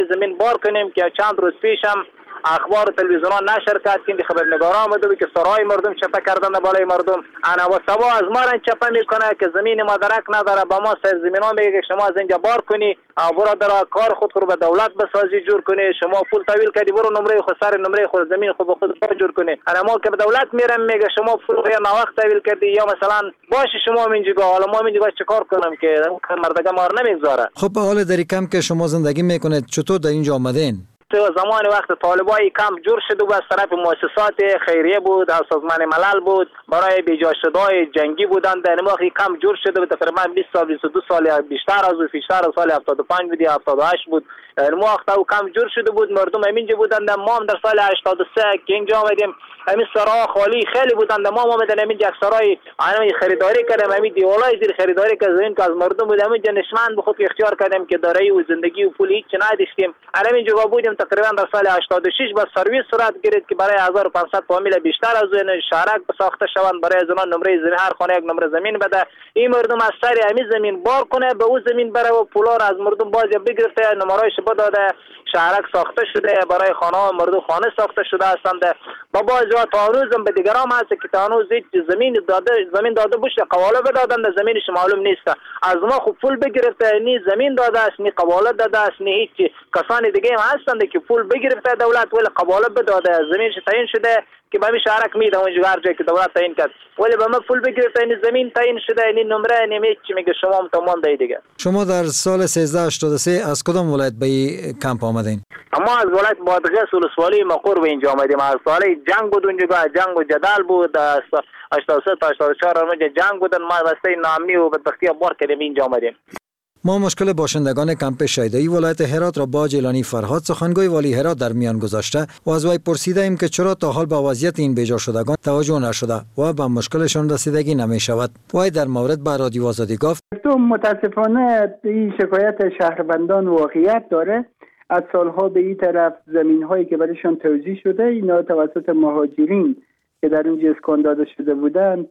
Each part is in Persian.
زمین بار کنیم که چند روز پیش هم اخبار تلویزیون نشر کرد که خبرنگارا آمده که سرای مردم چپه کردن بالای مردم. انا و سبا از ما را چپه میکنه که زمین ما درک نداره، با ما سر زمین ها میگه شما از اینجا بار کنی، برادر کار خود رو به دولت بسازی جور کنی، شما پول تحویل کردی برو نمره خود سر نمره خود زمین خود به خود جور کنی. انا ما که به دولت میرم میگه شما پول یا ناوقت تحویل کردی یا مثلا باشه شما اینجا، حالا ما اینجا چیکار کنم که مردگا ما رو نمیگذاره. خب حال در کم که شما زندگی میکنید چطور در اینجا آمدین؟ زمان وقت طالبای کم جور شده بود، از طرف مؤسسات خیریه بود، از سازمان ملل بود، برای بیجا شده‌های جنگی بودند. در نماخی کم جور شده بود، تقریبا 20 سال 22 سال بیشتر از سال 75 بود یا 78 بود. نماخت او کم جور شده بود، مردم همینجا بودند. ما هم در سال 83 که اینجا آمدیم همین سرا خالی خیلی بودند. ما آمدن همینجا سرای همین خریداری کردیم، همین دیوالای زیر خریداری که زمین که از مردم بود همینجا نشمن به خود اختیار کردیم که دارایی و زندگی و پول هیچ نداشتیم. همینجا بودیم تقریبا در سال 86 با سرویس صورت گرفت که برای 1500 فامیل بیشتر از این شهرک ساخته شوند، برای از اونها نمره زمین، هر خانه یک نمره زمین بده. این مردم از سر همین زمین بار کنه به اون زمین بره و پولا را از مردم باز بگرفته، نمرهایش بداده. شهرک ساخته شده، برای خانه مردم خانه ساخته شده هستند. با بعضی‌ها تا هنوزم به دیگران هست که تا هنوز زمین داده باشه قواله بدادن، زمینش معلوم نیست. از ما خوب پول بگرفته، نی زمین داده است، نی قواله داده است، نی هیچ. کسان دیگه هم هستند که پول بگرفته دولت ولی قواله بداده، زمینش تعیین شده که به همین شهرک میده اونجا هر جایی که دولت تعیین کرد، ولی به ما پول بگرفته، این زمین تعیین شده، این نمره نمیشه چی میگه شما هم تمام دیگه. شما در سال 1383 از کدام ولایت به این کمپ آمدین؟ ما از ولایت بادغیس ولسوالی مقر به اینجا آمدیم. از سال جنگ بود اونجا، جنگ و جدال بود، 83 تا 84 اونجا جنگ بودن. ما واسه ناامنی و بدبختی بار کردیم اینجا آمدیم. ما مشکل باشندگان کمپ شیدایی ولایت هرات را با جیلانی فرهاد سخنگوی والی هرات در میان گذاشته و از وی پرسیده ایم که چرا تا حال به وضعیت این بیجا شدگان توجه نشده و به مشکلشان رسیدگی نمی شود. وی در مورد به رادیو آزادی گفت متاسفانه این شکایت شهروندان واقعیت داره. از سالها به این طرف زمین هایی که برایشان توزیع شده اینا توسط مهاجرین که در اونجا اسکان داده شده بودند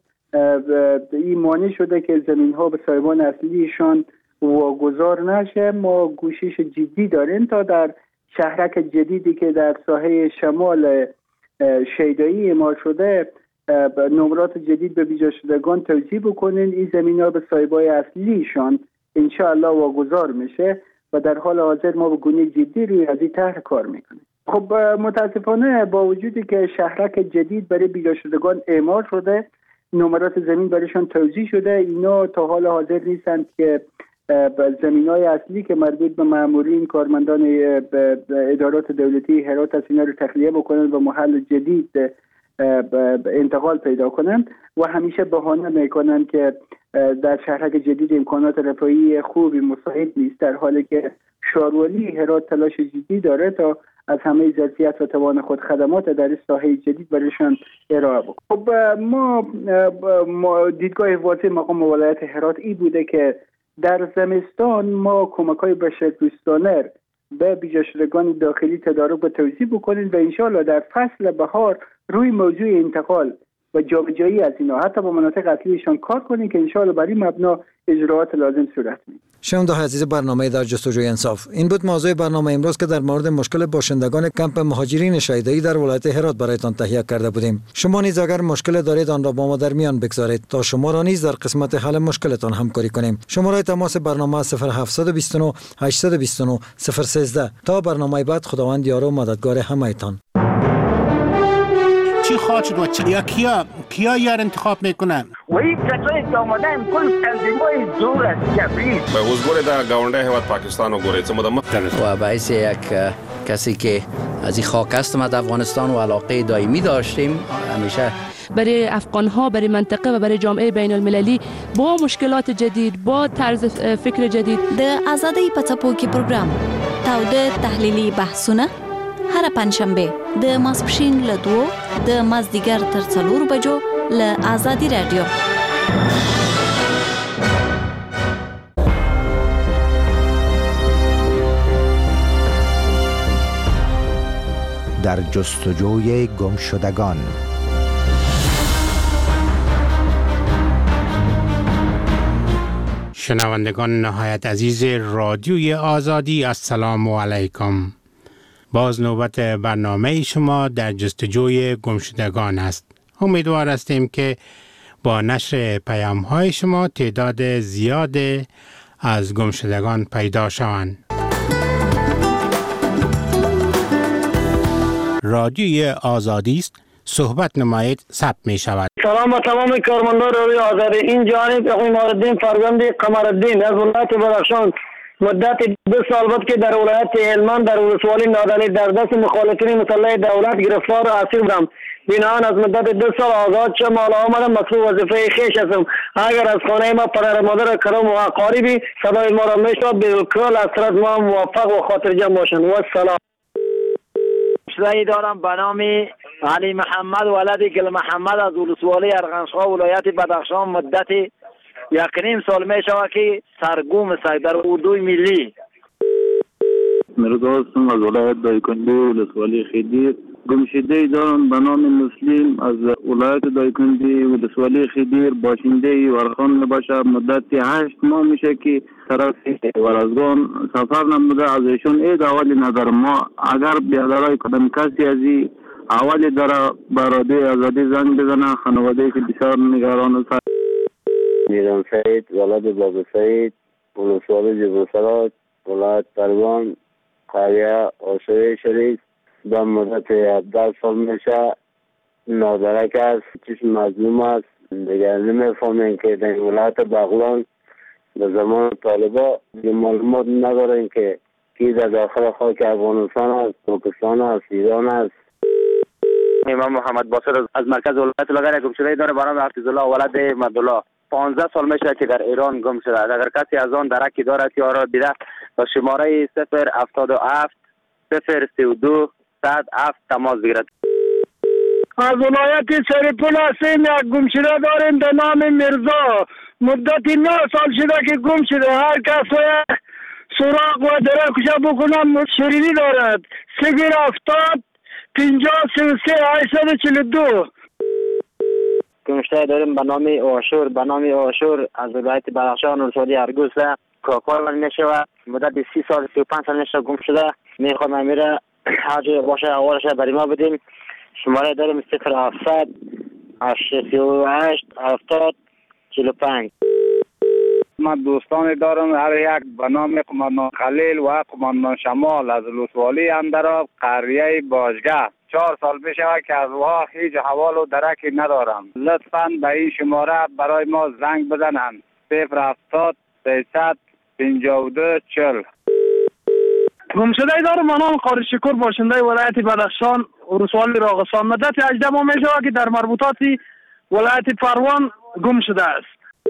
این مانع شده که زمین ها به صاحبان اصلیشان واگذار نشه. ما کوشش جدی داریم تا در شهرک جدیدی که در ساحه شمال شیدایی اعمال شده نمرات جدید به بیجا شدگان توزیع بکنین. این زمین ها به صاحبای اصلیشان انشاءالله واگذار میشه و در حال حاضر ما به گونه جدی روی از این طرح کار میکنیم. خب متاسفانه با وجودی که شهرک جدید برای بیجا شدگان اعمال شده، نمرات زمین برایشان توزیع شده، اینا تا حال حاضر نیستند که زمین‌های اصلی که مربوط به مامورین کارمندان ادارات دولتی هرات است اینا رو تخلیه بکنن و محل جدید انتقال پیدا کنن و همیشه بهانه میکنن که در شهرک جدید امکانات رفاهی خوبی مساعد نیست، در حالی که شهروالی هرات تلاش جدی داره تا از همه ظرفیت و توان خود خدمات در ساحه جدید برایشان ارائه بکنه. خب ما دیدگاه واضح مقام ولایت هرات ای بوده که در زمستان ما کمک‌های بشردوستانه به بیجا شدگان داخلی تدارک و توزیع بکنیم و انشاءالله در فصل بهار روی موضوع انتقال و جابجایی از اینا حتی با مناطق اصلیشان کار کنیم که انشاءالله بر این مبنا اجراات لازم صورت میگیره. شنونده عزیز برنامه در جستجوی انصاف، این بود موضوع برنامه امروز که در مورد مشکل باشندگان کمپ مهاجرین شیدایی در ولایت هرات برایتان تهیه کرده بودیم. شما نیز اگر مشکل دارید آن را با ما در میان بگذارید تا شما را نیز در قسمت حل مشکلتان همکاری کنیم. شماره تماس برنامه 0729 829 013. تا برنامه بعد خداوند یار و مددگار همه‌تان. چی خواهد شد و کیا یار انتخاب میکنن؟ و این کسایی که آمدن کل تنظیم‌های دور از جبریت به وزگوری در گاونده هواد پاکستان و گوری چه مدام و باعث یک کسی که از این خاک هستم از افغانستان و علاقه دائمی داشتیم همیشه برای افغان‌ها، برای منطقه و برای جامعه بین المللی با مشکلات جدید، با طرز فکر جدید. د آزادۍ په څپو کې پروګرام تاوده تحلیلي بحثونه هر پنځشنبه د ماسپښین له 2 د مازدیګر تر 4 بجو له آزادي رادیو. در جستجوی گمشدگان. شنوندگان نهایت عزیز رادیوی آزادی، السلام علیکم. باز نوبت برنامه شما در جستجوی گمشدگان است. امیدوار هستیم که با نشر پیام‌های شما تعداد زیاد از گمشدگان پیدا شوند. رادیوی آزادی است، صحبت نمایید ثبت می شود. سلام به تمام کارمندان رادیوی آزادی. این جانب قمرالدین فرزند قمرالدین از ولایت بدخشان مدت 2 سال بود که در ولایت هلمند در ولسوالی نادعلی در دست مخالفین مسلح دولت گرفتار و اسیر بودم. بنابراین از مدت 2 سال آزاد شدم. حالا آمدم مصروف وظیفه خویش هستم. اگر از خانه ما پدر مادر کرم و اقاربی صدای ما را میشنوند بالکل از طرف ما موفق و خاطر جمع باشند. و سلام. شده‌ای دارم به نام علی محمد ولد گل محمد از ولسوالی ارغنشغا ولایت بدخشان مدت 1.5 سال می شود که سرگم است در اردوی ملی. مرزا هستم از ولایت دایکنده ولسوالی خیدیر. گمشده دارم به نام مسلم از ولایت دایکنده ولسوالی خیدیر باشنده ورخان میباشه. مدت 8 ماه میشه که طرف ورزگان سفر نموده. از ایشون اید اولی ندارم. ما اگر بیادرای کدام کسی ازی اولی داره برادر آزادی زنگ بزنه. خانواده که بسیار نگران است. میران سعید ولد بابا سعید ولسوالی جبرسرات ولایت پروان قریه آشوی شریف به مدت 17 سال میشه نادرک است. چیش مظلوم است. دیگر نمیفهمین که در ولایت بغلان به زمان طالبا معلومات ندارن که کی در داخل خاک افغانستان است، پاکستان است، ایران است. امام محمد باصر از مرکز ولایت لگره گمشده داره برام حفیظالله ولد مدالله 15 سال میشه که در ایران گم شده. اگر کسی از آن درکی دارد یا را دیده با شماره 077 032 107 تماس بگیرد. از ولایت سرپل هستیم. یک گمشده داریم به نام مرزا. مدت 9 سال شده که گم شده. هر کس باید سراغ و درکش بکنم شریدی دارد. 070 50 33 842. گمشده داریم به نام آشور از ولایت بدخشان ولسوالی ارگوز کاکار میشود. مدت 30 سال 35 سال میشه گم شده. میخوام امیره هر جای باشه اولش برای ما بدیم. شماره داریم 0700 838 70 45. من دوستان دارم هر یک به نام قماندان خلیل و قماندان شمال از ولسوالی اندراب قریه باشگاه. 4 سال میشه که از وها هیچ حوال و درکی ندارم. لطفاً به این شماره برای ما زنگ بزنند. 070 300 52 40. گمشده دارم به نام قاری شکور باشنده ولایت بدخشان ولسوالی راغستان. مدت 18 ماه میشه که در مربوطات ولایت پروان گم شده است.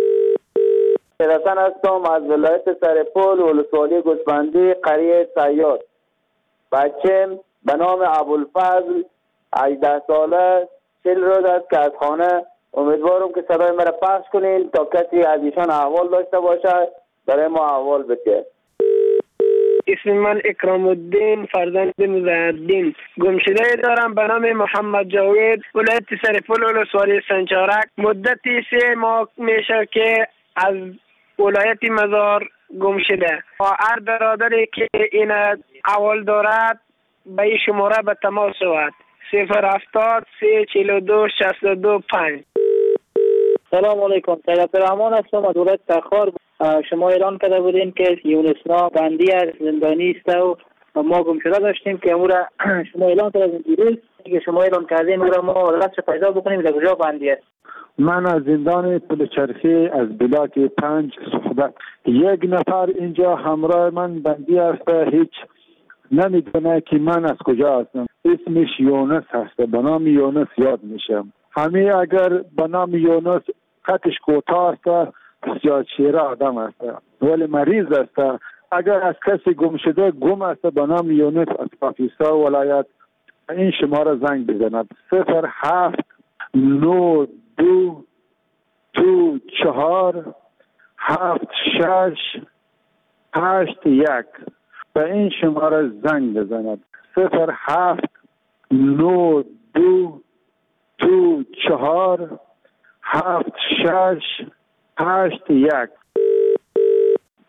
حسن هستم از ولایت سرپل ولسوالی گوسفندی قریه صیاد. بچم به نام ابوالفضل 18 ساله 40 روز است که از خانه. امیدوارم که صدای مرا پخش کنین تا کسی از ایشان احوال داشته باشه برای ما احوال بده. اسم من اکرام الدین فرزند مزاحدین. گمشده دارم به نام محمد جاوید ولایت سرپل ولسوالی سنچارک. مدت 3 ماه میشه که از ولایت مزار گم شده. هر برادری که این احوال دارد به این شماره به تماس شود. 070 342 62 5. سلام علیکم. سید رحمان هستم از ولایت تخار. شما اعلان کرده بودین که یونسنا بندی از زندانی است و ما گم شده داشتیم که امور شما اعلان کردین دیروز که شما اعلان کردین امور ما رفت پیدا بکنیم در کجا بندی است. من از زندان پل چرخی از بلاک 5 صحبت. یک نفر اینجا همراه من بندی است، هیچ نمیدونه که من از کجا هستم. اسمش یونس هست، به نام یونس یاد میشم. همین اگر به نام یونس قدش کوتاه است، بسیار چهره آدم است ولی مریض است. اگر از کسی گم شده گم است به نام یونس از پاکستان ولایت این شماره زنگ بزند. 07 92 24 76 81 به این شماره زنگ بزند. 07 92 24 76 81.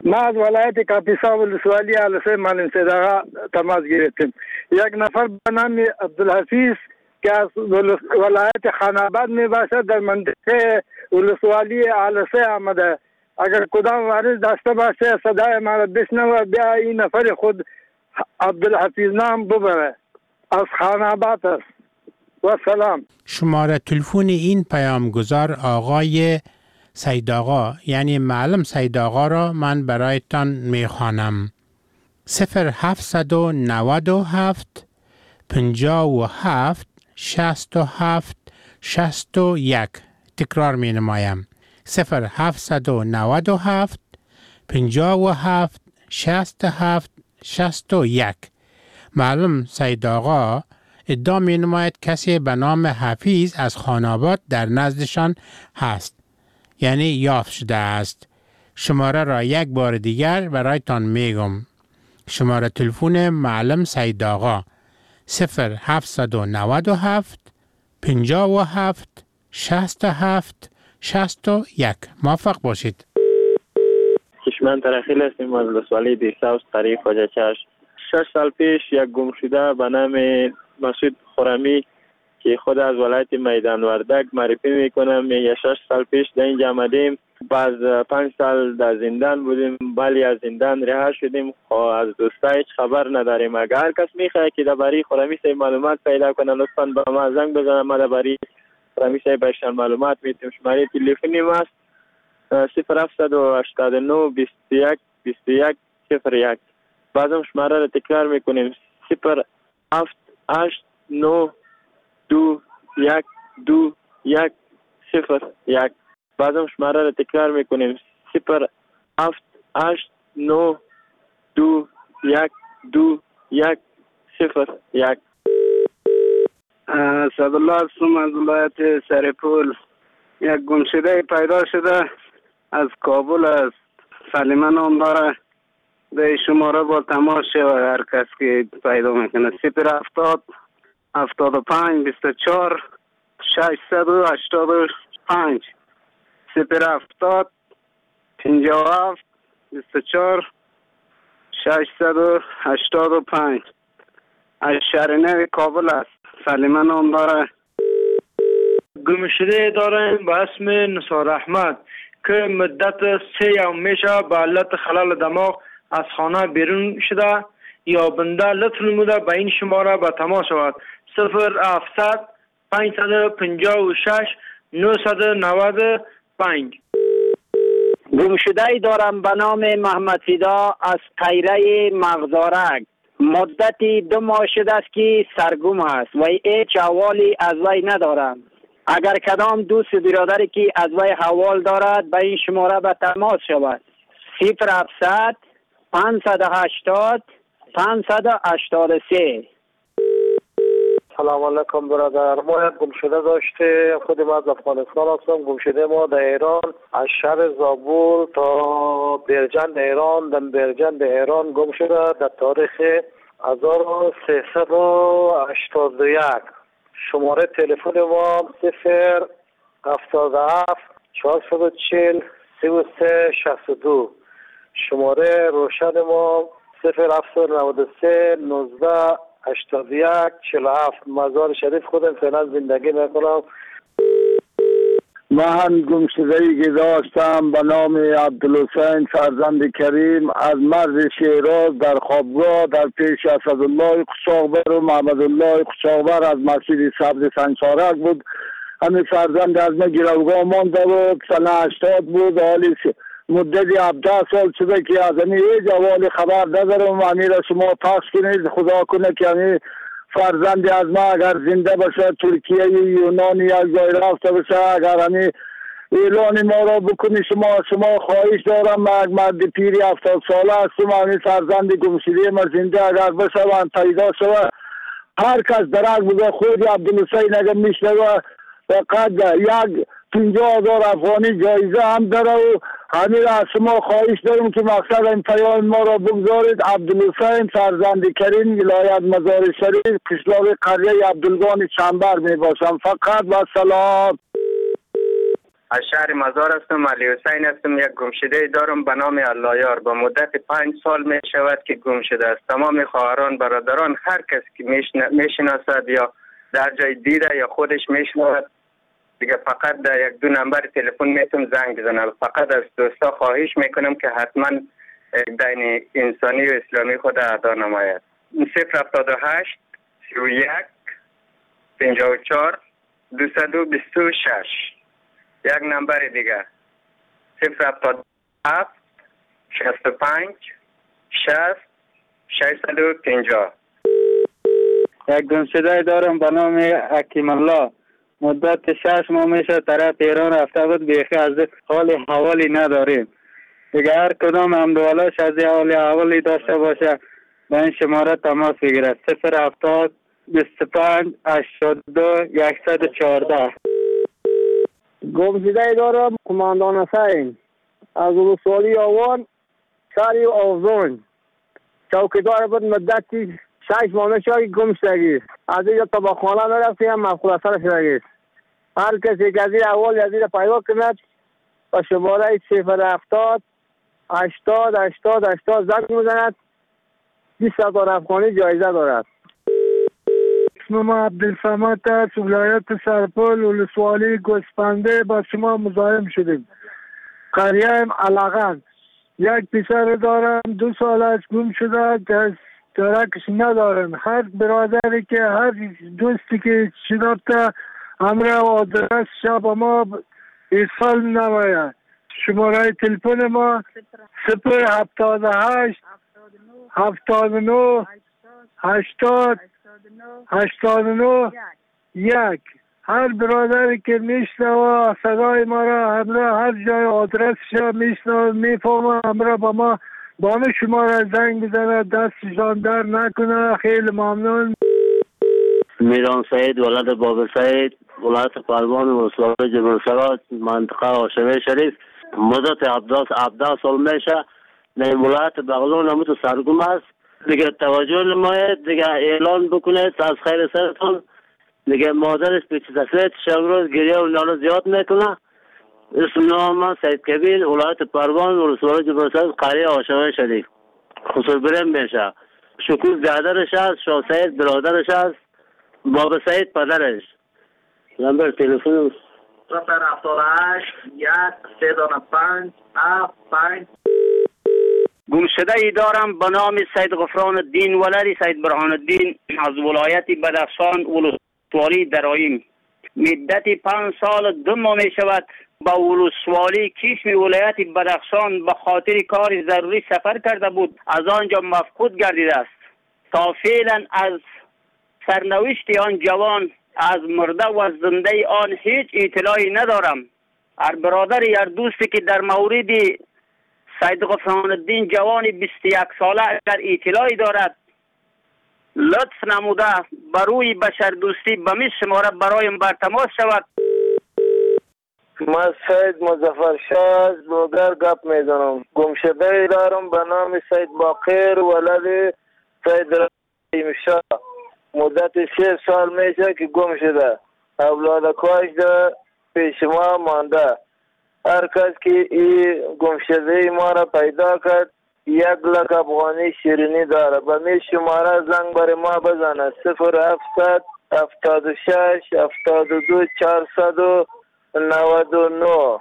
ما از ولایت کاپیسا ولسوالی علسه معلم صدقه تماس گرفتیم. یک نفر به نام عبدالحفیظ که از ولایت خاناباد می باشد در منطقه ولسوالی علسه آمده. اگر کدام وارث داشته باشه صدای ما را بشنوه، بیا این نفر خود عبدالحفیظ نام ببره، از خاناباد است. و سلام. شماره تلفن این پیامگذار آقای سید آقا یعنی معلم سید آقا را من برایتان میخوانم. 0797 57 67 61. تکرار می نمایم. 0797 57 67 61. معلم سید آقا ادعا می نماید کسی به نام حفیظ از خاناباد در نزدشان هست، یعنی یافت شده است. شماره را یک بار دیگر برایتان میگم. شماره تلفن معلم سید آقا 0797 57 67 61. موفق باشید. کشمن ترخیل هستیم از ولسوالی دیرساوس قریب خواجه چشم. 6 سال پیش یک گم شده به نام مسعود خرمی که خود از ولایت میدان وردک معرفی میکنم. میگه 6 سال پیش در اینجا آمدیم، بعد 5 سال در زندان بودیم، ولی از زندان رها شدیم. از دوستا هیچ خبر نداریم. اگر هر کس میخواد که درباره خرمی صاحب معلومات پیدا کنه لطفاً به ما زنگ بزنه. ما درباره خرمی صاحب بهشان معلومات میتیم. شماره تلفنی ما است 0789 21 21 01. بعدم شماره را تکرار میکنیم 0789 21 21 01. بعدم شماره را تکرار میکنیم 0789 21 21 01. سعدالله هستم از ولایت سرپول. یک گمشده پیدا شده از کابل است. سلیمه نام داره. به شماره با تماس شود هر کس که پیدا میکنه. 070 75 24 685 070 57 24 685. از شهرنو کابل است. سلیمه نام داره. گمشده داریم به اسم نثار احمد که مدت 3 میشه به علت خلال دماغ از خانه بیرون شده. یا بنده لطف نموده به این شماره به تماس شود 0700 556 995. گمشده دارم به نام محمد فدا از قیره مغزارک. مدتی 2 ماه شده است که سرگم است و هیچ حوالی از وی ندارم. اگر کدام دوست برادری که از وی حوال دارد به این شماره به تماس شود 0700 580 583. سلام علیکم برادر. ما یک گمشده داشته، خود ما از افغانستان هستم. گمشده ما در ایران از شهر زابل تا برجند ایران، در برجند ایران گم شده در تاریخ 1381. شماره تلفن ما 077 440 3362. شماره روشن ما 0793 19 81 47. مزار شریف خودم فعلا زندگی میکنم. من گمشده‌ای که داشتم به نام عبدالحسین فرزند کریم از مرز شیراز در خوابگاه در پیش اسدالله قشاقبر و محمد الله قشاقبر از مسجد سبز سنچارک بود. همین فرزند از من گروگاه مانده بود. سنه 80 بود. حالی مدتی 17 سال شده که از همین هیچ احوالی خبر ندارم. همین را شما پخش کنید. خدا کنه که همین فرزندی از ما اگر زنده باشه ترکیه یونان یا جای رفته باشه اگر همین اعلان ما را بکنی شما خواهش دارم. من مرد پیری 70 ساله هستم. همین فرزند گمشده ما زنده اگر باشه و پیدا شده هر کس درک بوده خود عبدالحسین اگر میشنوه فقط یک 50,000 افغانی جایزه هم داره و همین از شما خواهش دارم که مقصد این پیام ما را بگذارید. عبدالحسین فرزند کریم ولایت مزار شریف قشلاق قریه عبدالگان چنبر می باشم. فقط و سلام. از شهر مزار هستم. علی حسین هستم. یک گمشده دارم به نام اللهیار. به مدت 5 سال می شود که گم شده است. تمام خواهران برادران هر کس که میشناسد یا در جای دیده یا خودش میشناسد دیگه فقط در 1-2 نمبر تلفن میتونم زنگ بزنم. فقط از دوستا خواهش میکنم که حتما دین انسانی و اسلامی خود ادا نماید. 078 31 54 226. یک نمبر دیگه 077 65 60 650. یک گمشده دارم به نام حکیم الله. مدت 6 ماه میشه طرف ایران رفته بود. بیخی از حال حوالی نداریم دیگه. هر کدام امدوالاش از حوالی داشته باشه به این شماره تماس بگیرد. 070 25 82 114. گمشده دارم کماندان حسین از ولسوالی آوان شهر آوزون. چوکیدار بود مدتی 6 ماه میشه گم شدگی. از اینجا تا با خانه نرفتیم مفقود اثر شدگی. هر کسی که از این اول از این پیدا کند با شماره 070 80 80 80 زنگ میزند. 20,000 افغانی جایزه دارد. اسمم عبدالصمد است. ولایت سرپل ولسوالی گوسفنده با شما مزاحم شدیم. قریه علقان. یک پسر دارم 2 سال از گم شده. درکش ندارم. هر برادری که هر دوستی که شناخته همراه آدرس شب ما ایصال نماید. شماره تلفن ما 078 79 80 89 1. هر برادری که میشنوه صدای ما را همراه هر جای آدرسش میشنوه میفهمه همراه با ما شما را زنگ بزنه دستشان در نکنه. خیلی ممنون. میران سعید ولد باب سعید ولایت پروان ولسوالی جبرسرات منطقه هاشمی شریف. مدت 17 سال میشه در ولایت بغلان همون سرگم است دیگه. توجه نماید دیگه. اعلان بکنید از خیر سرتون دیگه. مادرش پیچ تسلیت شبروز گریه و ناله زیاد میکنه. اسم نام سعید کبیر ولایت پروان ولسوالی جبرسرات قریه هاشمی شریف. خصوص برم میشه. شکوز دادرش است. شاه سعید برادرش است. بابا سعید پدرش. نمبر تلفن 078 135 75. گمشده ای دارم به نام سید غفران الدین ولدی سید برهان الدین از ولایت بدخشان ولسوالی درایم. مدت 5 سال 2 ماه می شود با ولسوالی کشم ولایت بدخشان به خاطر کار ضروری سفر کرده بود. از آنجا مفقود گردیده است. تا فعلا از سرنوشت آن جوان از مرده و زنده آن هیچ اطلاعی ندارم. هر برادری هر دوستی که در مورد سید غفران الدین جوان 21 ساله اگر اطلاعی دارد لطف نموده بروی بشر دوستی به می شماره برایم بر تماس شود. من سید مظفر شاه از لوگر گپ میزنم. گمشده دارم به نام سید باقر ولد سید رحیم شاه. مدت 6 سال میشه که گم شده. اولاد کاش ده پیش ما مانده. هر کس که این گمشده ما را پیدا کرد 1 لک افغانی شیرینی داره. به می شماره زنگ بر ما بزنه 0700 76 72 499.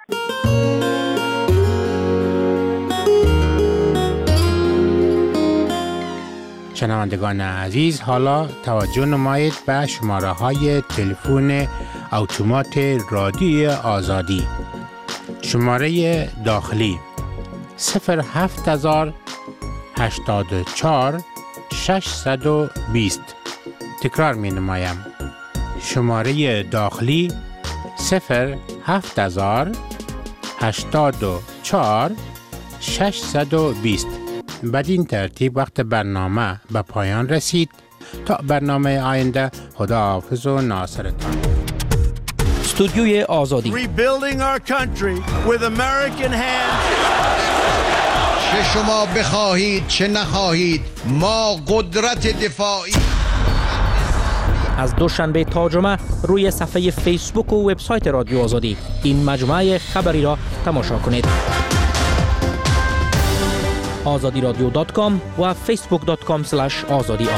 شنوندگان عزیز، حالا توجه نمایید به شماره های تلفن اتومات رادیوی آزادی. شماره داخلی 07000 84 620. تکرار می نمایم. شماره داخلی 07000 84 620. بدین ترتیب وقت برنامه به پایان رسید. تا برنامه آینده، خداحافظ و ناصرتان. استودیوی آزادی. Rebuilding our country with American hands. چه شما بخواهید چه نخواهید ما قدرت دفاعی از دوشنبه تا جمعه روی صفحه فیسبوک و وبسایت رادیو آزادی این مجموعه خبری را تماشا کنید. azadiradyo.com و facebook.com/azadi